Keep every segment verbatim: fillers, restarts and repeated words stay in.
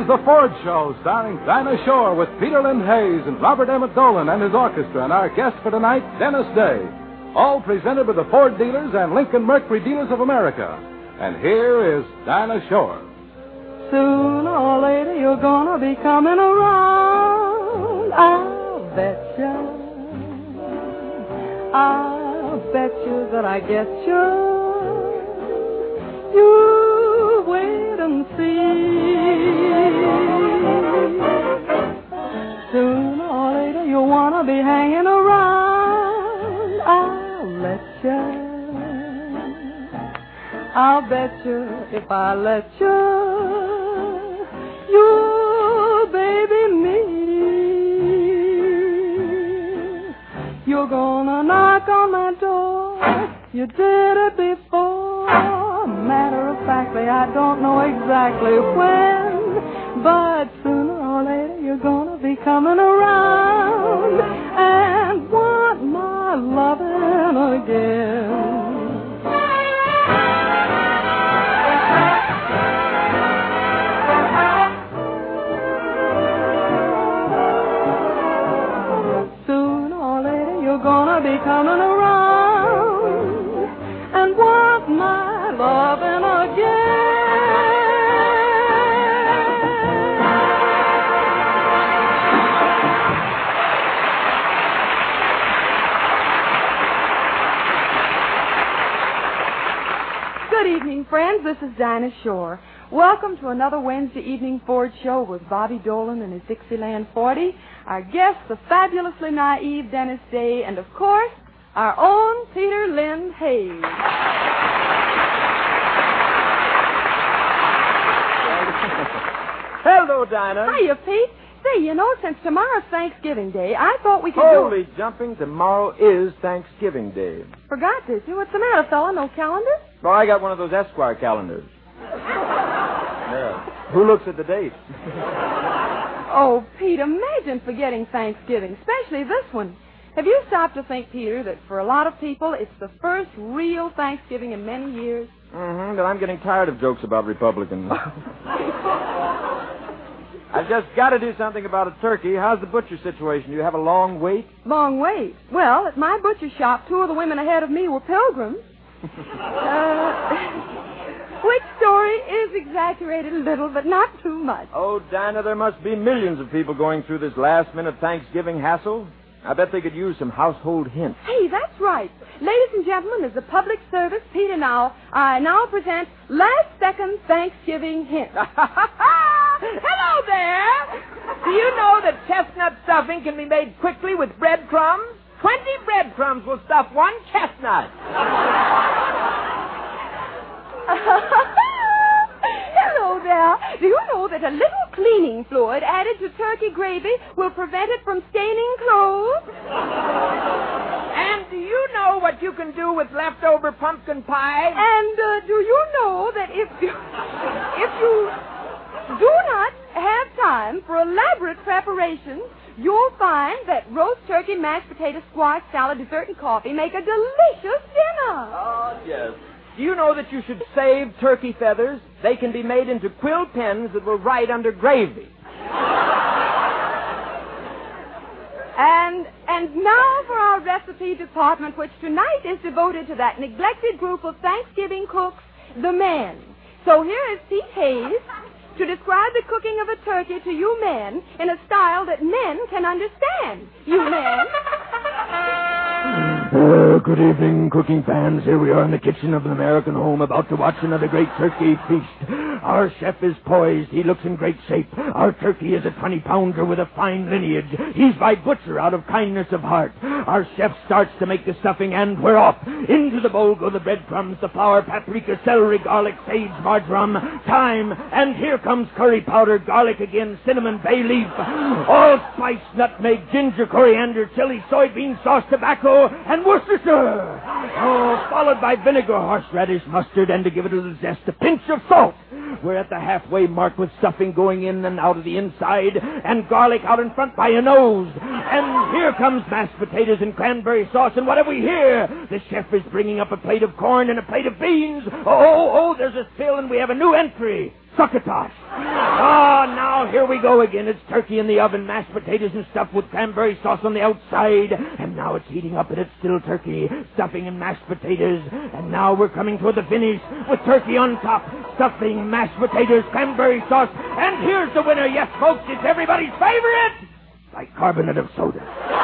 The Ford Show, starring Dinah Shore with Peter Lind Hayes and Robert Emmett Dolan and his orchestra, and our guest for tonight, Dennis Day. All presented by the Ford dealers and Lincoln Mercury Dealers of America. And here is Dinah Shore. Sooner or later you're gonna be coming around, I'll bet you. I'll bet you that I get you. You wait and see. Sooner or later you'll wanna be hanging around, I'll let you. I'll bet you if I let you. You, baby, me. You're gonna knock on my door. You did it before. Matter of factly, I don't know exactly when, but sooner or later you're gonna be coming around and want my loving again. Gonna be coming around and want my loving again. Good evening, friends. This is Dinah Shore. Welcome to another Wednesday evening Ford Show with Bobby Dolan and his Dixieland forty. Our guest, the fabulously naive Dennis Day, and, of course, our own Peter Lind Hayes. Hello, Dinah. Hiya, Pete. Say, you know, since tomorrow's Thanksgiving Day, I thought we could Holy do... jumping, tomorrow is Thanksgiving Day. Forgot, did you? What's the matter, fella? No calendar? Oh, I got one of those Esquire calendars. Yeah. Who looks at the date? Oh, Pete, imagine forgetting Thanksgiving, especially this one. Have you stopped to think, Peter, that for a lot of people, it's the first real Thanksgiving in many years? Mm-hmm, but I'm getting tired of jokes about Republicans. I've just got to do something about a turkey. How's the butcher situation? Do you have a long wait? Long wait? Well, at my butcher shop, two of the women ahead of me were pilgrims. uh... Which story is exaggerated a little, but not too much. Oh, Dinah, there must be millions of people going through this last-minute Thanksgiving hassle. I bet they could use some household hints. Hey, that's right. Ladies and gentlemen, as a public service, Peter now, I now present last-second Thanksgiving hints. Hello there! Do you know that chestnut stuffing can be made quickly with breadcrumbs? Twenty breadcrumbs will stuff one chestnut. Hello there. Do you know that a little cleaning fluid added to turkey gravy will prevent it from staining clothes? And do you know what you can do with leftover pumpkin pie? And uh, do you know that if you, if you do not have time for elaborate preparations, you'll find that roast turkey, mashed potato, squash, salad, dessert, and coffee make a delicious dinner. Oh, yes. Do you know that you should save turkey feathers? They can be made into quill pens that will write under gravy. And and now for our recipe department, which tonight is devoted to that neglected group of Thanksgiving cooks, the men. So here is Pete Hayes to describe the cooking of a turkey to you men in a style that men can understand. You men. Uh, good evening, cooking fans. Here we are in the kitchen of an American home, about to watch another great turkey feast. Our chef is poised. He looks in great shape. Our turkey is a twenty-pounder with a fine lineage. He's by butcher out of kindness of heart. Our chef starts to make the stuffing, and we're off. Into the bowl go the breadcrumbs, the flour, paprika, celery, garlic, sage, marjoram, thyme, and here comes curry powder, garlic again, cinnamon, bay leaf, allspice, nutmeg, ginger, coriander, chili, soybean sauce, tobacco, and Worcestershire. Oh, followed by vinegar, horseradish, mustard, and to give it a little zest, a pinch of salt. We're at the halfway mark with stuffing going in and out of the inside and garlic out in front by a nose. And here comes mashed potatoes and cranberry sauce, and what have we here? The chef is bringing up a plate of corn and a plate of beans. Oh, oh, oh, there's a spill, and we have a new entry. succotash. Oh, now here we go again. It's turkey in the oven, mashed potatoes and stuff with cranberry sauce on the outside. And now it's heating up and it's still turkey, stuffing and mashed potatoes. And now we're coming toward the finish with turkey on top, stuffing, mashed potatoes, cranberry sauce. And here's the winner. Yes, folks, it's everybody's favorite. Bicarbonate of soda.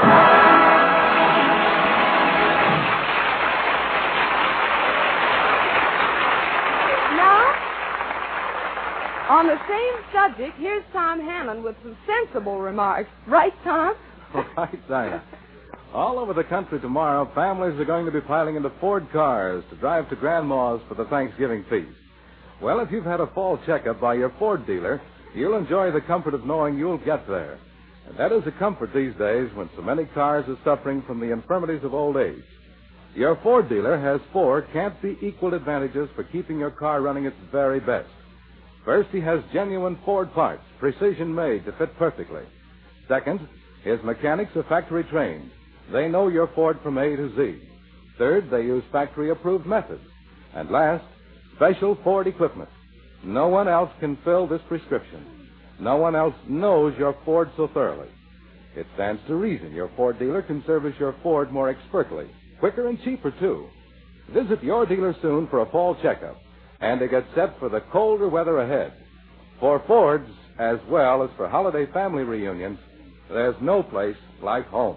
On the same subject, here's Tom Hanlon with some sensible remarks. Right, Tom? Right, Dinah. All over the country tomorrow, families are going to be piling into Ford cars to drive to Grandma's for the Thanksgiving feast. Well, if you've had a fall checkup by your Ford dealer, you'll enjoy the comfort of knowing you'll get there. And that is a comfort these days when so many cars are suffering from the infirmities of old age. Your Ford dealer has four can't-be-equaled advantages for keeping your car running its very best. First, he has genuine Ford parts, precision-made to fit perfectly. Second, his mechanics are factory-trained. They know your Ford from A to Z. Third, they use factory-approved methods. And last, special Ford equipment. No one else can fill this prescription. No one else knows your Ford so thoroughly. It stands to reason your Ford dealer can service your Ford more expertly, quicker and cheaper, too. Visit your dealer soon for a fall checkup and to get set for the colder weather ahead. For Fords, as well as for holiday family reunions, there's no place like home.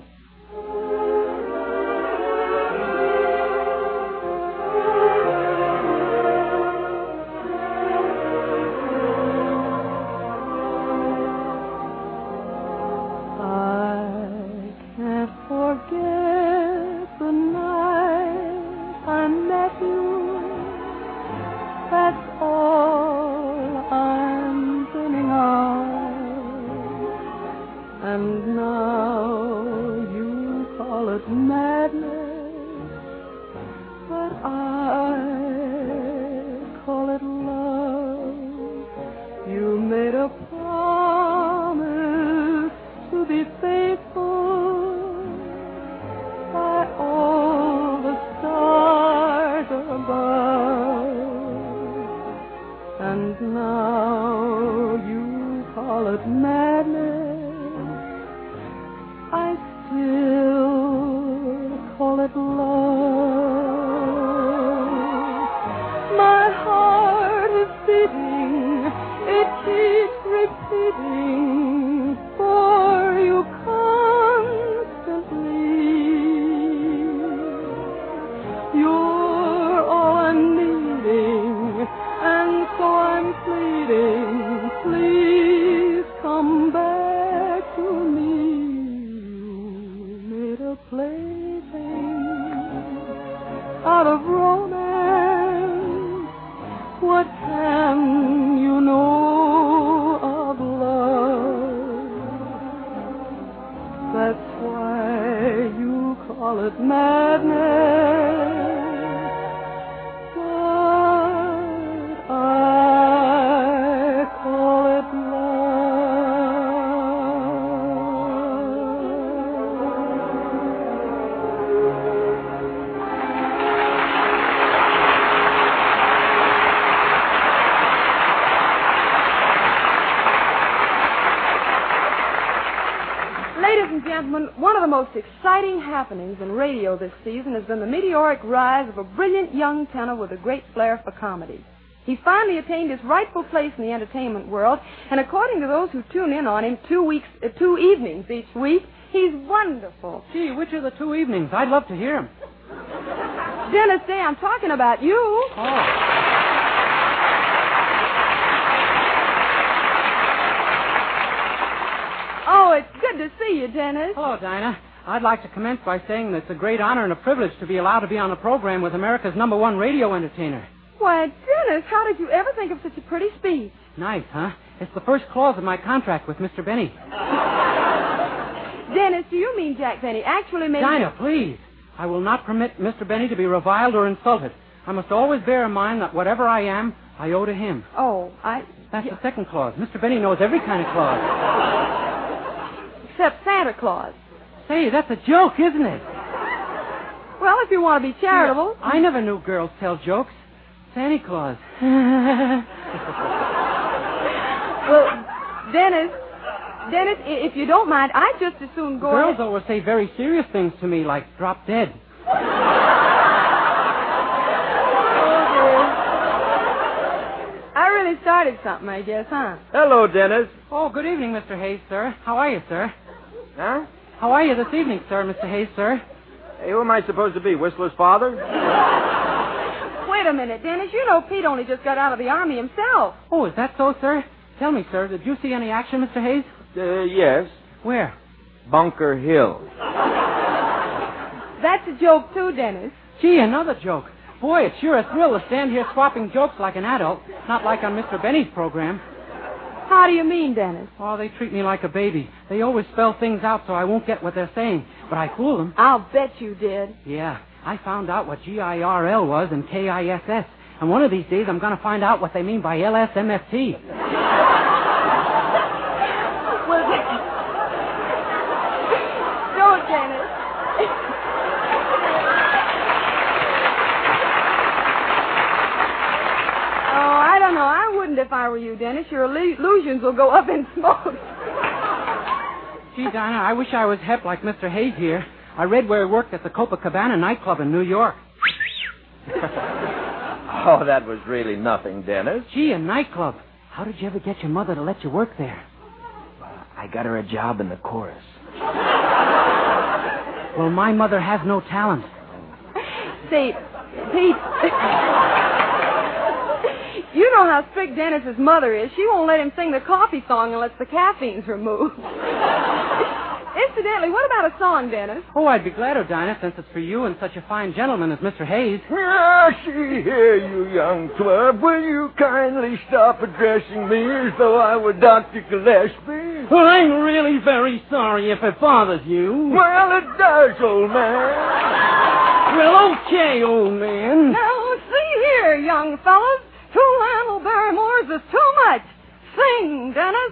One of the most exciting happenings in radio this season has been the meteoric rise of a brilliant young tenor with a great flair for comedy. He finally attained his rightful place in the entertainment world, and according to those who tune in on him two weeks, uh, two evenings each week, he's wonderful. Gee, which are the two evenings? I'd love to hear him. Dennis Day, I'm talking about you. Oh. Oh, it's good to see you, Dennis. Hello, Dinah. I'd like to commence by saying that it's a great honor and a privilege to be allowed to be on the program with America's number one radio entertainer. Why, Dennis, how did you ever think of such a pretty speech? Nice, huh? It's the first clause of my contract with Mister Benny. Dennis, do you mean Jack Benny actually made... Dinah, please. I will not permit Mister Benny to be reviled or insulted. I must always bear in mind that whatever I am, I owe to him. Oh, I... That's the second clause. Mister Benny knows every kind of clause. Except Santa Claus. Say, that's a joke, isn't it? Well, if you want to be charitable. I never knew girls tell jokes. Santa Claus. Well, Dennis, Dennis, i- if you don't mind, I'd just as soon go Girls ahead. always say very serious things to me, like drop dead. Oh, dear. I really started something, I guess, huh? Hello, Dennis. Oh, good evening, Mister Hayes, sir. How are you, sir? Huh? How are you this evening, sir, Mister Hayes, sir? Hey, who am I supposed to be? Whistler's father? Wait a minute, Dennis. You know Pete only just got out of the Army himself. Oh, is that so, sir? Tell me, sir, did you see any action, Mister Hayes? Uh, yes. Where? Bunker Hill. That's a joke, too, Dennis. Gee, another joke. Boy, it's sure a thrill to stand here swapping jokes like an adult, not like on Mister Benny's program. How do you mean, Dennis? Oh, they treat me like a baby. They always spell things out so I won't get what they're saying. But I fool them. I'll bet you did. Yeah, I found out what G I R L was and K I S S. And one of these days I'm going to find out what they mean by L S M F T. Well, don't, Dennis. Oh, I don't know. I wouldn't if I were you, Dennis. Your illu- illusions will go up in smoke. Gee, Dinah, I wish I was hep like Mister Hayes here. I read where he worked at the Copacabana nightclub in New York. Oh, that was really nothing, Dennis. Gee, a nightclub. How did you ever get your mother to let you work there? I got her a job in the chorus. Well, my mother has no talent. Say, Pete, you know how strict Dennis's mother is. She won't let him sing the coffee song unless the caffeine's removed. Incidentally, what about a song, Dennis? Oh, I'd be glad to, Dinah, since it's for you and such a fine gentleman as Mister Hayes. Ah, see here, you young twab. Will you kindly stop addressing me as though I were Doctor Gillespie? Well, I'm really very sorry if it bothers you. Well, it does, old man. Well, okay, old man. Now, see here, young fellas. Two Lionel Barrymores is too much. Sing, Dennis.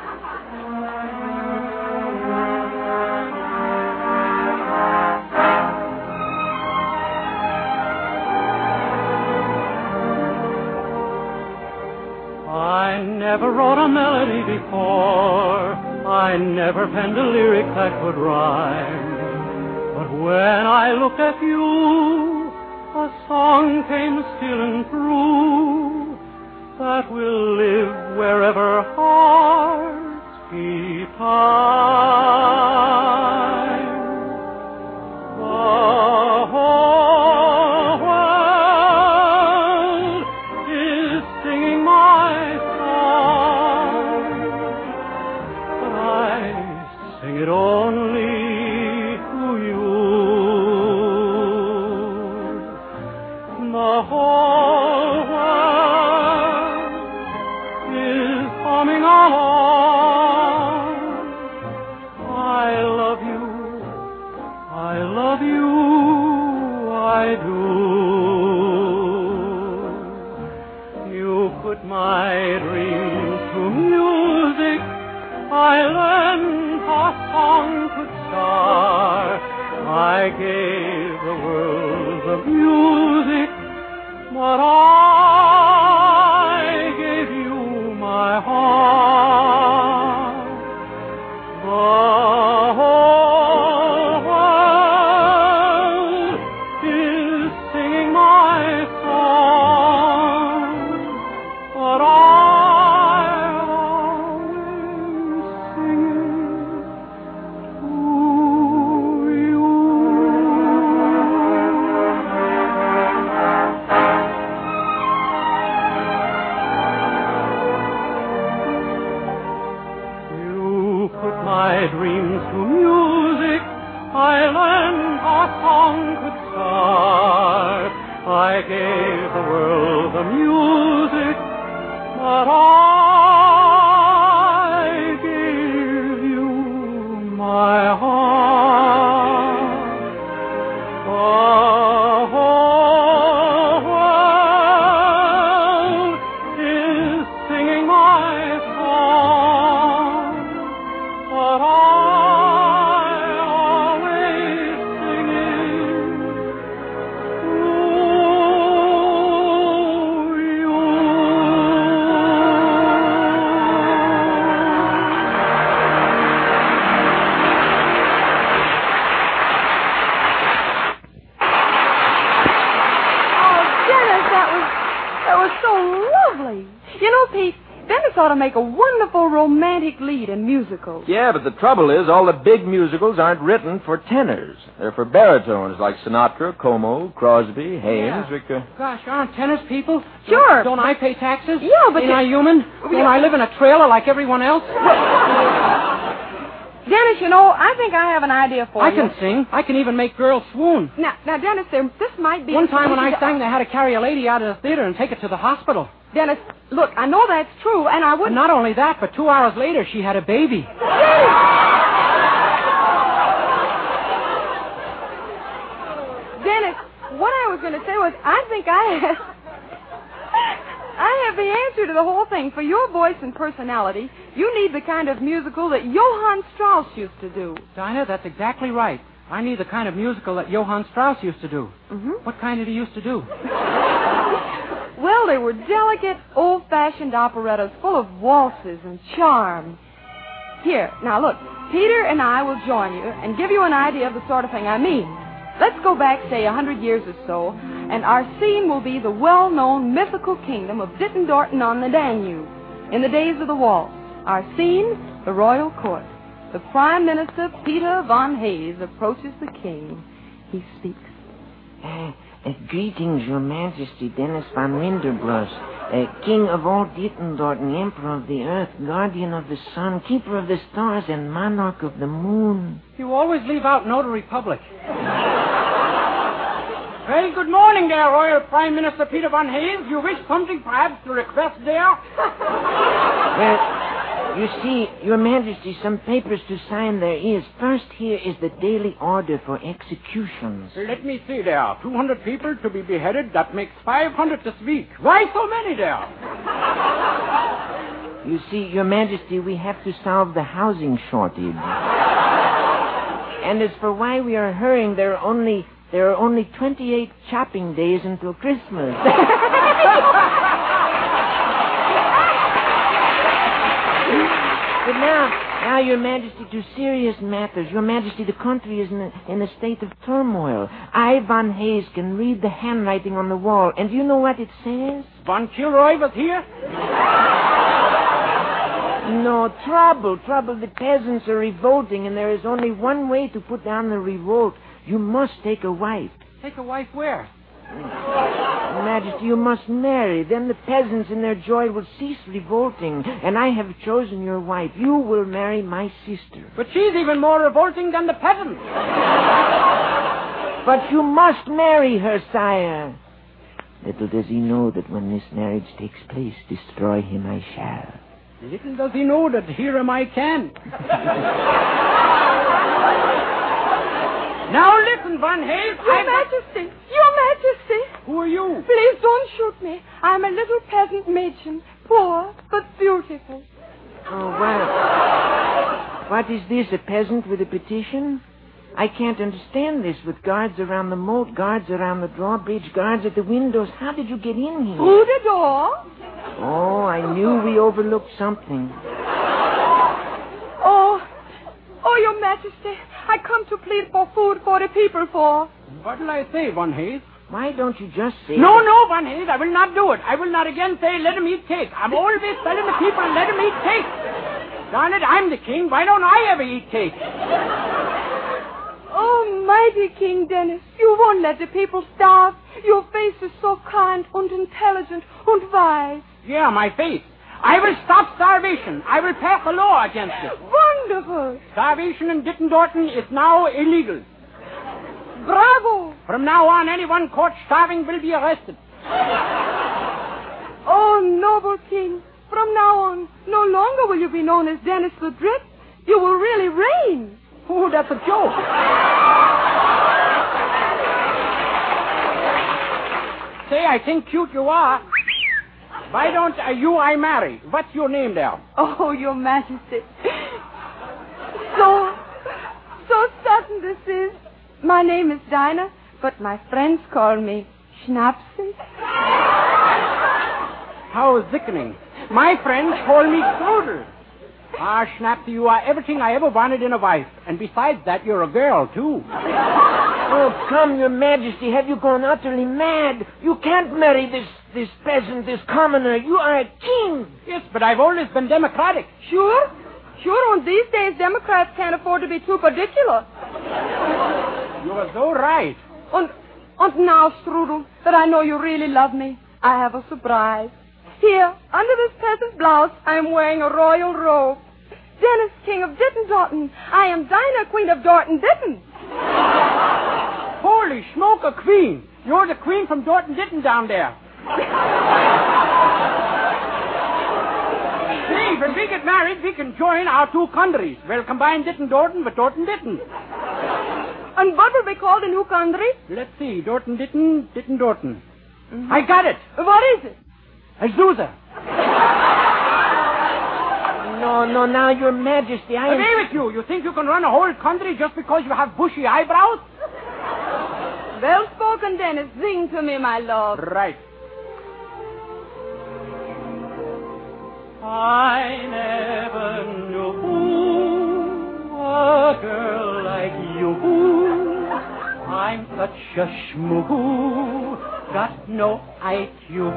I never wrote a melody before. I never penned a lyric that could rhyme. But when I looked at you, a song came still and true that will live wherever hearts keep time. The whole world is singing my song, but I sing it only to you. The whole world is humming along. I love you, I love you, I do. You put my dreams to music. I learned a song could start. I gave the world the music, but I gave you my heart. The whole world is singing my song, but I always sing it to you. You put my dreams to music. I learned a song could start. I gave the world the music, but I gave you my heart. The whole world is singing my song, but I always sing it to you. ought to make a wonderful romantic lead in musicals. Yeah, but the trouble is all the big musicals aren't written for tenors. They're for baritones like Sinatra, Como, Crosby, Haynes, Yeah. Victor. Gosh, aren't tennis people? Sure. Don't, don't I pay taxes? Yeah, but Ain't you- I human? Don't I live in a trailer like everyone else? Dennis, you know, I think I have an idea for I you. can sing. I can even make girls swoon. Now, now, Dennis, there, this might be... One time when I sang, they had to carry a lady out of the theater and take her to the hospital. Dennis, look, I know that's true, and I And wouldn't... not only that, but two hours later, she had a baby. Dennis, what I was going to say was, I think I have... I have the answer to the whole thing. For your voice and personality, you need the kind of musical that Johann Strauss used to do. Dinah, that's exactly right. I need the kind of musical that Johann Strauss used to do. Mm-hmm. What kind did he used to do? Well, they were delicate, old-fashioned operettas full of waltzes and charm. Here, now look, Peter and I will join you and give you an idea of the sort of thing I mean. Let's go back, say, a hundred years or so, and our scene will be the well-known mythical kingdom of Dittendorten on the Danube, in the days of the waltz. Our scene, the royal court. The Prime Minister, Peter von Hayes, approaches the king. He speaks. Uh, uh, greetings, Your Majesty, Dennis von Rinderbrust, uh, King of all Dittendorten, Emperor of the Earth, Guardian of the Sun, Keeper of the Stars, and Monarch of the Moon. You always leave out Notary Public. Well, good morning there, Royal Prime Minister Peter von Hayes. You wish something perhaps to request there? Well, you see, Your Majesty, some papers to sign there is. First here is the daily order for executions. Let me see there. two hundred people to be beheaded. That makes five hundred this week. Why so many there? You see, Your Majesty, we have to solve the housing shortage. And as for why we are hurrying, there are only there are only twenty-eight shopping days until Christmas. But now, now, Your Majesty, to serious matters. Your Majesty, the country is in a, in a state of turmoil. I, Von Hayes, can read the handwriting on the wall. And do you know what it says? Von Kilroy was here? No, trouble, trouble. The peasants are revolting, and there is only one way to put down the revolt. You must take a wife. Take a wife where? Your Majesty, you must marry. Then the peasants in their joy will cease revolting. And I have chosen your wife. You will marry my sister. But she's even more revolting than the peasants. But you must marry her, sire. Little does he know that when this marriage takes place, destroy him I shall. Little does he know that here am I can. Now listen, Von Hayes. Your I've- Majesty! Your Majesty! Who are you? Please don't shoot me. I'm a little peasant Mädchen, poor but beautiful. Oh, well. What is this, a peasant with a petition? I can't understand this, with guards around the moat, guards around the drawbridge, guards at the windows. How did you get in here? Through the door? Oh, I knew we overlooked something. Oh, oh, Your Majesty, I come to plead for food for the people for. What'll I say, Von Hayes? Why don't you just say... No, no, Von Hayes, I will not do it. I will not again say, let him eat cake. I'm always telling the people, let him eat cake. Darn it, I'm the king. Why don't I ever eat cake? Oh, mighty King Dennis, you won't let the people starve. Your face is so kind and intelligent and wise. Yeah, my face. I will stop starvation. I will pass a law against it. Wonderful. Starvation in Dittendorten is now illegal. Bravo. From now on, anyone caught starving will be arrested. Oh, noble King, from now on, no longer will you be known as Dennis the Drip. You will really reign. Oh, that's a joke. Say, I think cute you are. Why don't uh, you I marry? What's your name there? Oh, Your Majesty. So, so sudden this is. My name is Dinah, but my friends call me Schnapsy. How sickening. My friends call me Strudel. Ah, Schnapsy, you are everything I ever wanted in a wife. And besides that, you're a girl, too. Oh, come, Your Majesty, have you gone utterly mad? You can't marry this this peasant, this commoner. You are a king. Yes, but I've always been democratic. Sure? Sure, on these days, Democrats can't afford to be too particular. You are so right. And, and now, Strudel, that I know you really love me, I have a surprise. Here, under this peasant blouse, I am wearing a royal robe. Dennis, King of Dittendorten. I am Dinah, Queen of Dorton Ditton. Holy smoke, a queen. You're the queen from Dorton Ditton down there. See, when we get married, we can join our two countries. We'll combine Ditton Dorton with Dorton Ditton. And what will be called a new country? Let's see, Dorton Ditton, Ditton Dorton. Mm-hmm. I got it. What is it? Azusa. No, no, now, Your Majesty, I... Away with you. You think you can run a whole country just because you have bushy eyebrows? Well spoken, Dennis. Sing to me, my love. Right. I never knew a girl like you. I'm such a schmoo, got no I Q.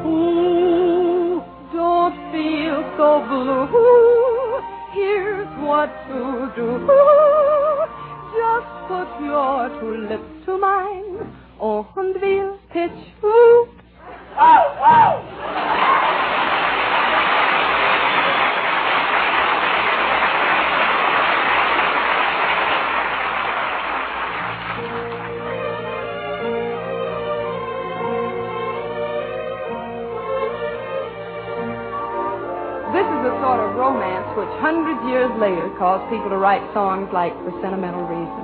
Don't feel so blue. Here's what to do. Just put your two lips to mine. Und we'll pitch. Ooh. Oh, oh. This is the sort of romance which hundreds of years later caused people to write songs like For Sentimental Reasons.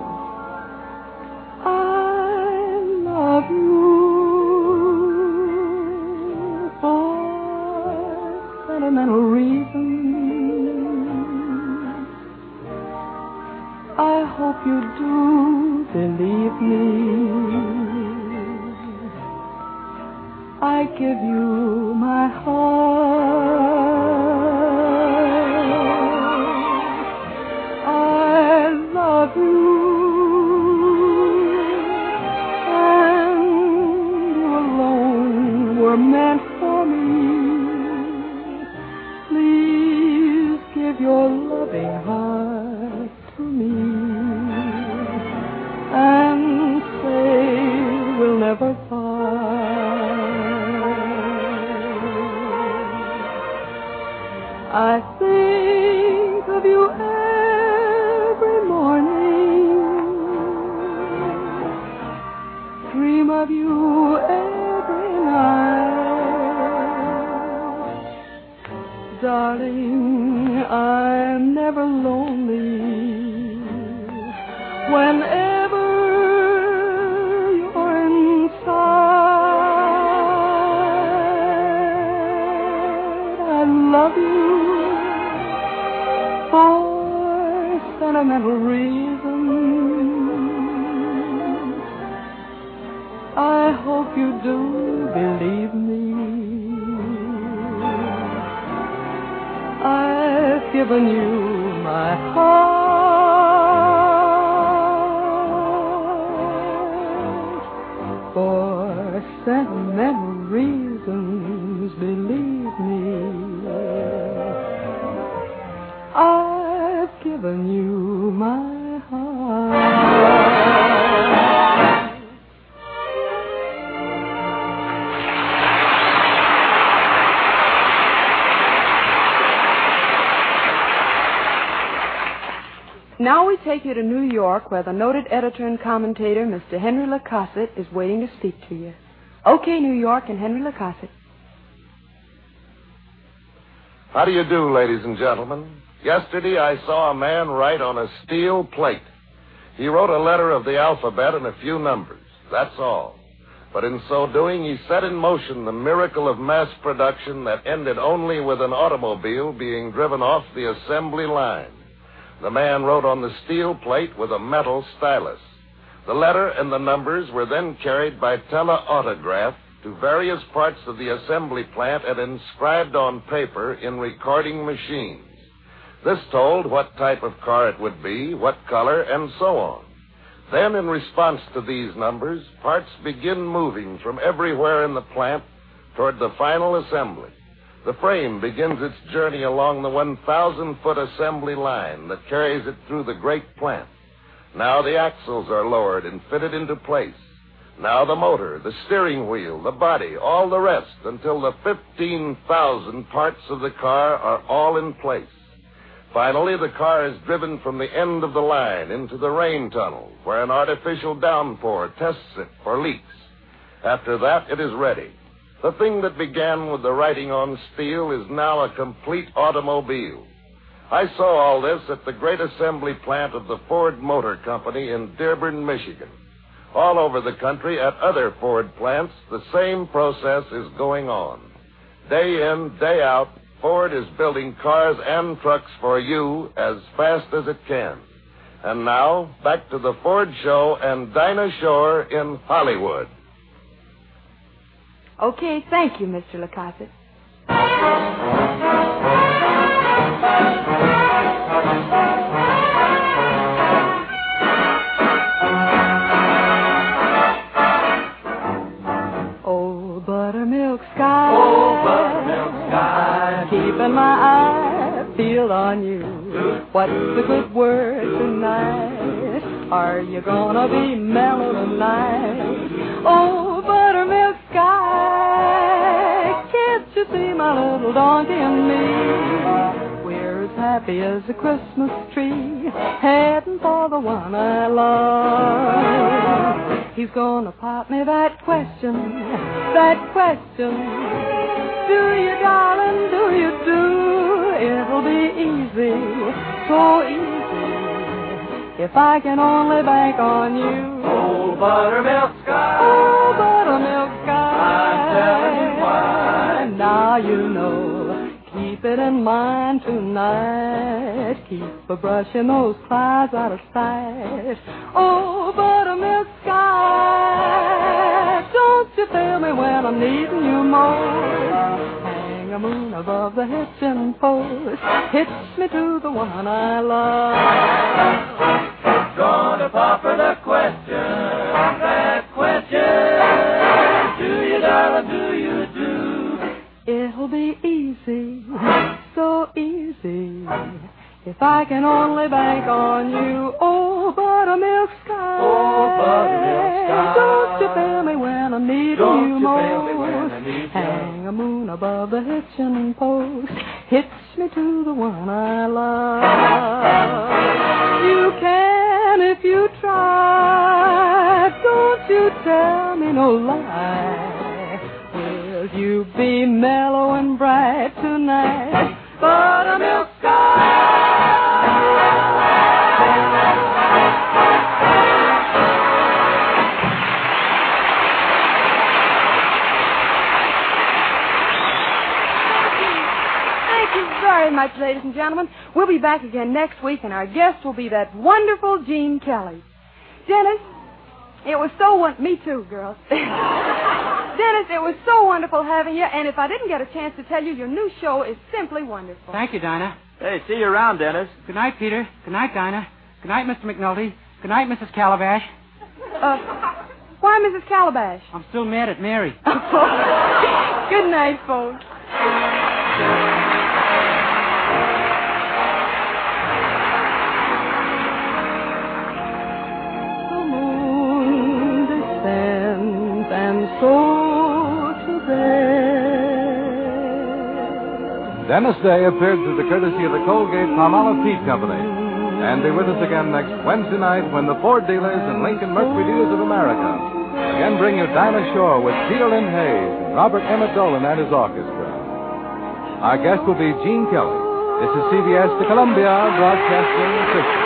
I love you for sentimental reasons. I hope you do believe me. I give you my heart. I love you, and you alone were meant for me. Please give your loving heart to me, and say we'll never part. I think of you every morning, dream of you every night. Darling, I'm never lonely whenever you're inside. I love you for sentimental reasons. I hope you do believe me. I've given you my heart for sentimental reasons, believe me. I've given you my heart. Now we take you to New York, where the noted editor and commentator, Mister Henry Lacossette, is waiting to speak to you. Okay, New York and Henry Lacossette. How do you do, ladies and gentlemen? Yesterday I saw a man write on a steel plate. He wrote a letter of the alphabet and a few numbers. That's all. But in so doing, he set in motion the miracle of mass production that ended only with an automobile being driven off the assembly line. The man wrote on the steel plate with a metal stylus. The letter and the numbers were then carried by teleautograph to various parts of the assembly plant and inscribed on paper in recording machines. This told what type of car it would be, what color, and so on. Then, in response to these numbers, parts begin moving from everywhere in the plant, toward the final assembly. The frame begins its journey along the one thousand foot assembly line that carries it through the great plant. Now the axles are lowered and fitted into place. Now the motor, the steering wheel, the body, all the rest, until the fifteen thousand parts of the car are all in place. Finally, the car is driven from the end of the line into the rain tunnel, where an artificial downpour tests it for leaks. After that, it is ready. The thing that began with the writing on steel is now a complete automobile. I saw all this at the great assembly plant of the Ford Motor Company in Dearborn, Michigan. All over the country, at other Ford plants, the same process is going on. Day in, day out, Ford is building cars and trucks for you as fast as it can. And now, back to the Ford Show and Dinah Shore in Hollywood. Okay, thank you, Mister Lacazette. Oh, buttermilk sky. Oh, buttermilk sky. Keeping my eye peeled on you. What's the good word tonight? Are you gonna be mellow tonight? Oh, buttermilk sky. Can't you see my little donkey and me? We're as happy as a Christmas tree, heading for the one I love. He's gonna pop me that question, that question. Do you, darling, do you do? It'll be easy, so easy, if I can only bank on you. Oh, buttermilk sky. Oh, buttermilk sky. I'm telling you why. Now you know, keep it in mind tonight. Keep a brushing those clouds out of sight. Oh, buttermilk sky. Don't you fail me when I'm needing you most. Hang a moon above the hitching post. Hitch me to the one I love. Gonna pop her the question, that question. Do you, darling, do you do? It'll be easy, so easy, if I can only bank on you. Oh, buttermilk sky. Oh, buttermilk sky. Don't you fail me when I'm needing Don't you you most. fail me when I need you. Hang a moon above the hitching post. Hitch me to the one I love. You can if you try. Don't you tell me no lie. Will you be mellow and bright tonight? Buttermilk Thank you very much, ladies and gentlemen. We'll be back again next week, and our guest will be that wonderful Gene Kelly. Dennis, it was so wonderful. Me too, girls. Dennis, it was so wonderful having you, and if I didn't get a chance to tell you, your new show is simply wonderful. Thank you, Dinah. Hey, see you around, Dennis. Good night, Peter. Good night, Dinah. Good night, Mister McNulty. Good night, Missus Calabash. Uh, why Missus Calabash? I'm still mad at Mary. Good night, folks. The moon descends, and so to bed. Dennis Day appeared through the courtesy of the Colgate Palmolive Peat Company. And be with us again next Wednesday night when the Ford dealers and Lincoln Mercury dealers of America again bring you Dinah Shore with Peter Lynn Hayes and Robert Emmett Dolan and his orchestra. Our guest will be Gene Kelly. This is C B S, the Columbia Broadcasting System.